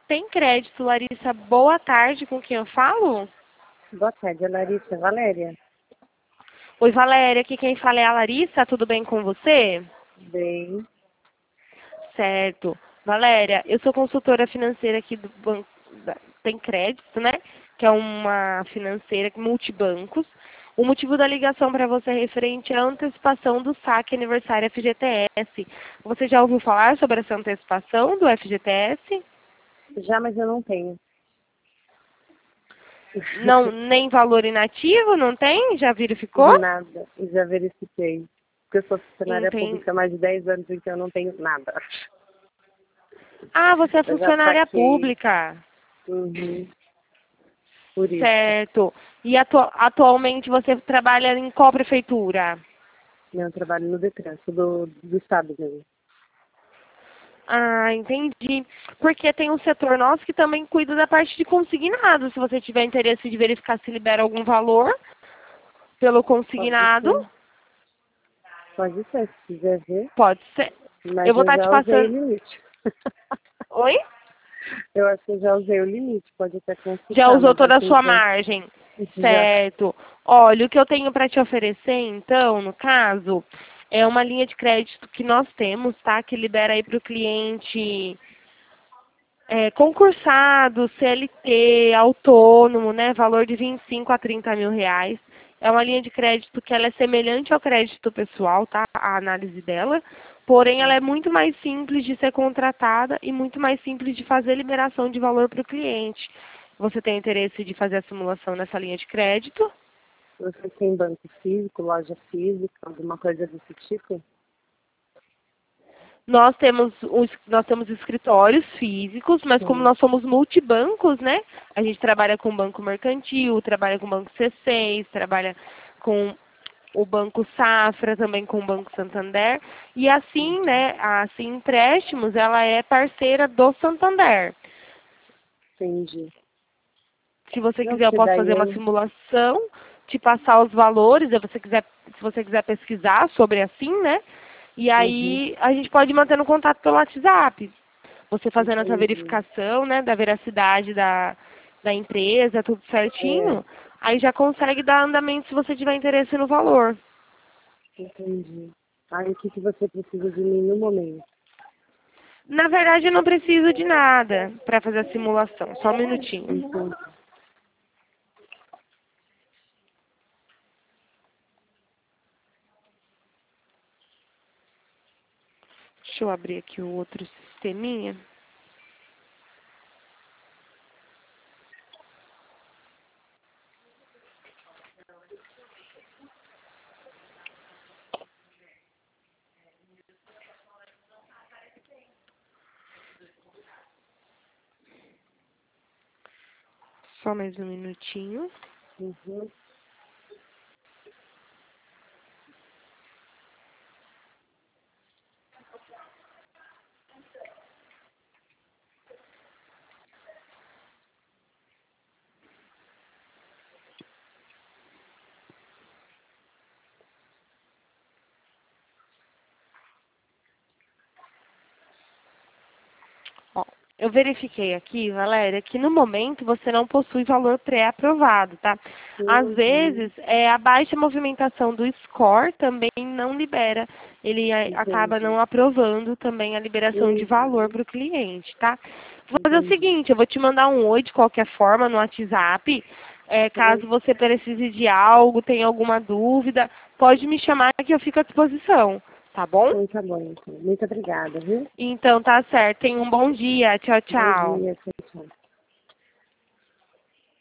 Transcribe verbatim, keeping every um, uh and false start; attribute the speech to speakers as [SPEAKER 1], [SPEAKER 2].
[SPEAKER 1] tem crédito. Larissa, boa tarde, com quem eu falo?
[SPEAKER 2] Boa tarde, Larissa. Valéria.
[SPEAKER 1] Oi, Valéria, aqui quem fala é a Larissa, tudo bem com você?
[SPEAKER 2] Bem.
[SPEAKER 1] Certo. Valéria, eu sou consultora financeira aqui do Banco da- Tem Crédito, né? Que é uma financeira multibancos. O motivo da ligação para você é referente à antecipação do saque aniversário F G T S. Você já ouviu falar sobre essa antecipação do F G T S?
[SPEAKER 2] Já, mas eu não tenho.
[SPEAKER 1] Não, nem valor inativo, não tem? Já verificou?
[SPEAKER 2] Nada. Já verifiquei. Porque eu sou funcionária
[SPEAKER 1] Entendi.
[SPEAKER 2] pública há mais de dez anos, então eu não tenho nada.
[SPEAKER 1] Ah, você é
[SPEAKER 2] Eu já
[SPEAKER 1] funcionária
[SPEAKER 2] saquei.
[SPEAKER 1] pública.
[SPEAKER 2] Uhum. Por isso.
[SPEAKER 1] Certo. E atu- atualmente você trabalha em qual prefeitura?
[SPEAKER 2] Eu trabalho no Detran, sou do, do estado mesmo.
[SPEAKER 1] Ah, entendi. Porque tem um setor nosso que também cuida da parte de consignado. Se você tiver interesse de verificar se libera algum valor pelo
[SPEAKER 2] Pode
[SPEAKER 1] consignado,
[SPEAKER 2] ser. Pode ser, se quiser ver.
[SPEAKER 1] pode ser. Eu
[SPEAKER 2] Mas
[SPEAKER 1] vou
[SPEAKER 2] eu
[SPEAKER 1] estar te
[SPEAKER 2] já usei o
[SPEAKER 1] passando.
[SPEAKER 2] limite.
[SPEAKER 1] Oi?
[SPEAKER 2] Eu acho que eu já usei o limite. Pode até
[SPEAKER 1] Já
[SPEAKER 2] consultar,
[SPEAKER 1] usou
[SPEAKER 2] mas
[SPEAKER 1] toda a
[SPEAKER 2] assim
[SPEAKER 1] sua
[SPEAKER 2] que
[SPEAKER 1] margem.
[SPEAKER 2] já.
[SPEAKER 1] Certo. Olha, o que eu tenho para te oferecer, então, no caso, é uma linha de crédito que nós temos, tá? Que libera aí para o cliente é, concursado, C L T, autônomo, né? Valor de vinte e cinco a trinta mil reais. É uma linha de crédito que ela é semelhante ao crédito pessoal, tá? A análise dela. Porém, ela é muito mais simples de ser contratada e muito mais simples de fazer liberação de valor para o cliente. Você tem interesse de fazer a simulação nessa linha de crédito?
[SPEAKER 2] Você tem banco físico, loja física, alguma coisa desse tipo?
[SPEAKER 1] Nós temos, os- nós temos escritórios físicos, mas como
[SPEAKER 2] Sim.
[SPEAKER 1] nós somos multibancos, né? A gente trabalha com o Banco Mercantil, trabalha com o Banco C seis, trabalha com o Banco Safra, também com o Banco Santander. E assim, né, a Assim Empréstimos, ela é parceira do Santander.
[SPEAKER 2] Entendi.
[SPEAKER 1] Se você
[SPEAKER 2] Não,
[SPEAKER 1] quiser, eu
[SPEAKER 2] porque
[SPEAKER 1] posso
[SPEAKER 2] daí
[SPEAKER 1] fazer uma
[SPEAKER 2] eu.
[SPEAKER 1] simulação, te passar os valores, se você quiser, se você quiser pesquisar sobre assim, né? E
[SPEAKER 2] Uhum.
[SPEAKER 1] aí a gente pode ir mantendo contato pelo WhatsApp. Você fazendo essa
[SPEAKER 2] Entendi.
[SPEAKER 1] verificação, né, da veracidade da, da empresa, tudo
[SPEAKER 2] É,
[SPEAKER 1] certinho, aí já consegue dar andamento se você tiver interesse no valor.
[SPEAKER 2] entendi. Aí o que, que você precisa de mim no momento?
[SPEAKER 1] Na verdade, eu não preciso de nada para fazer a simulação. Só um minutinho.
[SPEAKER 2] Entendi.
[SPEAKER 1] Deixa eu abrir aqui o outro sisteminha. Só mais um minutinho.
[SPEAKER 2] Uhum.
[SPEAKER 1] Ó, eu verifiquei aqui, Valéria, que no momento você não possui valor pré-aprovado, tá? Às
[SPEAKER 2] Uhum.
[SPEAKER 1] vezes, é, a baixa movimentação do score também não libera. Ele é, acaba
[SPEAKER 2] Entendi.
[SPEAKER 1] não aprovando também a liberação de valor
[SPEAKER 2] Uhum.
[SPEAKER 1] para o cliente, tá? Vou fazer o
[SPEAKER 2] Entendi.
[SPEAKER 1] seguinte, eu vou te mandar um oi de qualquer forma no WhatsApp. É,
[SPEAKER 2] Uhum.
[SPEAKER 1] caso você precise de algo, tenha alguma dúvida, pode me chamar que eu fico à disposição, tá bom?
[SPEAKER 2] Então tá bom, então. Muito obrigada, viu?
[SPEAKER 1] Então tá certo. Tenha um bom dia. Tchau,
[SPEAKER 2] Bom
[SPEAKER 1] tchau.
[SPEAKER 2] dia, tchau, tchau.